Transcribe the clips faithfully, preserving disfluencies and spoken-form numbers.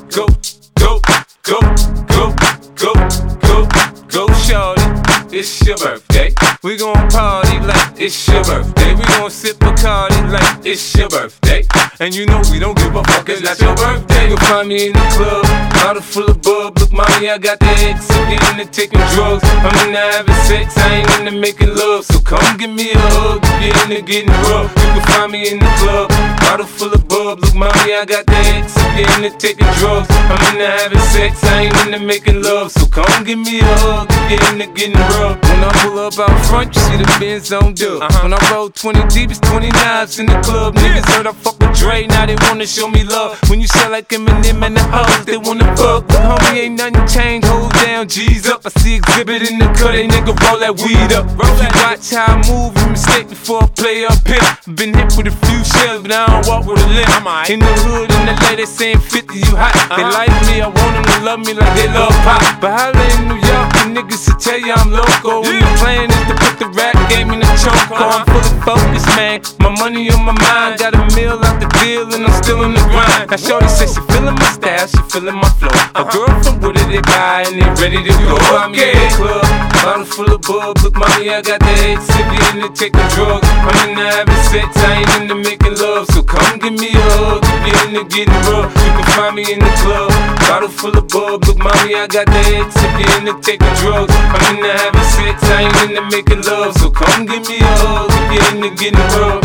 go, go, go, go, go, go, go, shorty. It's your birthday. We gon' party like it's your birthday. We gon' sip Bacardi like it's your birthday. And you know we don't give a fuck, it's not your birthday. You'll find me in the club, bottle full of bub. Look, mommy, I got the X, I'm getting into taking drugs. I'm into having sex, I ain't into making love. So come give me a hug, if you're into getting rough. You can find me in the club, bottle full of bub. Look, mommy, I got the X, I'm getting into taking drugs. I'm into having sex, I ain't into making love. So come give me a hug, if you're into getting rough. When I pull up out front, you see the Benz on dub. Uh-huh. When I roll twenty deep, it's twenty knives in the club. Niggas heard I fuck with Dre, now they wanna show me love. When you sell like Eminem and the hoes, they wanna fuck. But homie, ain't nothing changed, hold down, G's up. I see exhibit in the cut, they nigga roll that weed up. Roll that watch how I move, you mistake before I play up here. Been hit with a few shells, but I don't walk with a limp. In the hood, in the lady saying fifty, you hot. They like me, I want them to love me like they love pop. But holla in New York, the niggas will tell you I'm loco. And the plan is to put the rap game in the choke. I'm full of focus, man. My money on my mind. Got a meal out the deal and I'm still in the grind. Now shorty says she feeling my style, she feeling my flow. A girl from Wooded, they buy and they ready to go. I'm in the club, bottle full of bub. Look, mommy, I got the X, if you into taking drugs. I'm into having sex, I ain't into making love. So come give me a hug, if you into getting rough. You can find me in the club, bottle full of bub. Look, mommy, I got the X, if you into taking drugs. I'm into having sex, I ain't into making love. So come give me a hug, if you into getting rough.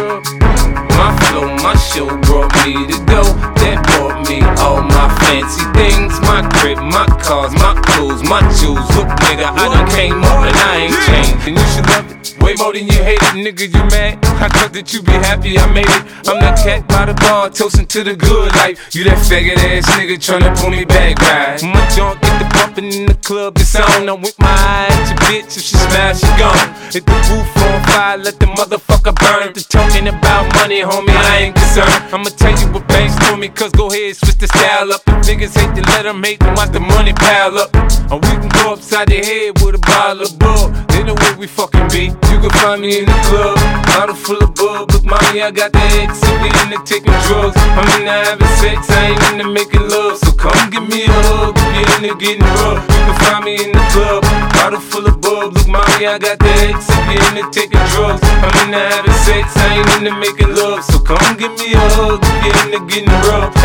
My flow, my show brought me to go. That brought me all my fancy things. My crib, my cars, my clothes, my jewels. Look, nigga, I done came up and I ain't changed. And you should love it way more than you hate it, nigga, you mad? I thought that you be happy I made it. I'm that cat by the bar, toasting to the good life. You that faggot ass nigga tryna pull me back, right? My junk get the bumpin' in the club, it's on. I'm with my eye at your bitch, if she smash, she gone. Hit the roof on fire, let the motherfucker burn. The talking about money, homie, I ain't concerned. I'ma tell you what banks told me, cause go ahead, switch the style up. If niggas hate to let them hate them, watch the money pile up. Or we can go upside their head with a bottle of bub. They know where we fucking be. You can find me in the club, bottle full of bub. Look, mommy, I got the X, if you into taking drugs. I'm into having sex, I ain't into making love. So come give me a hug, if you into getting rough. You can find me in the club, bottle full of bub. Look, mommy, I got the X, if you into taking drugs. I'm into having sex, I ain't into making love. So come give me a hug, if you into getting rough.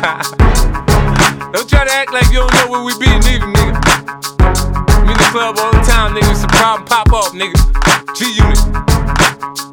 Don't try to act like you don't know where we be, neither, nigga. I'm in the club all the time, nigga. It's a problem, pop off, nigga. G-Unit.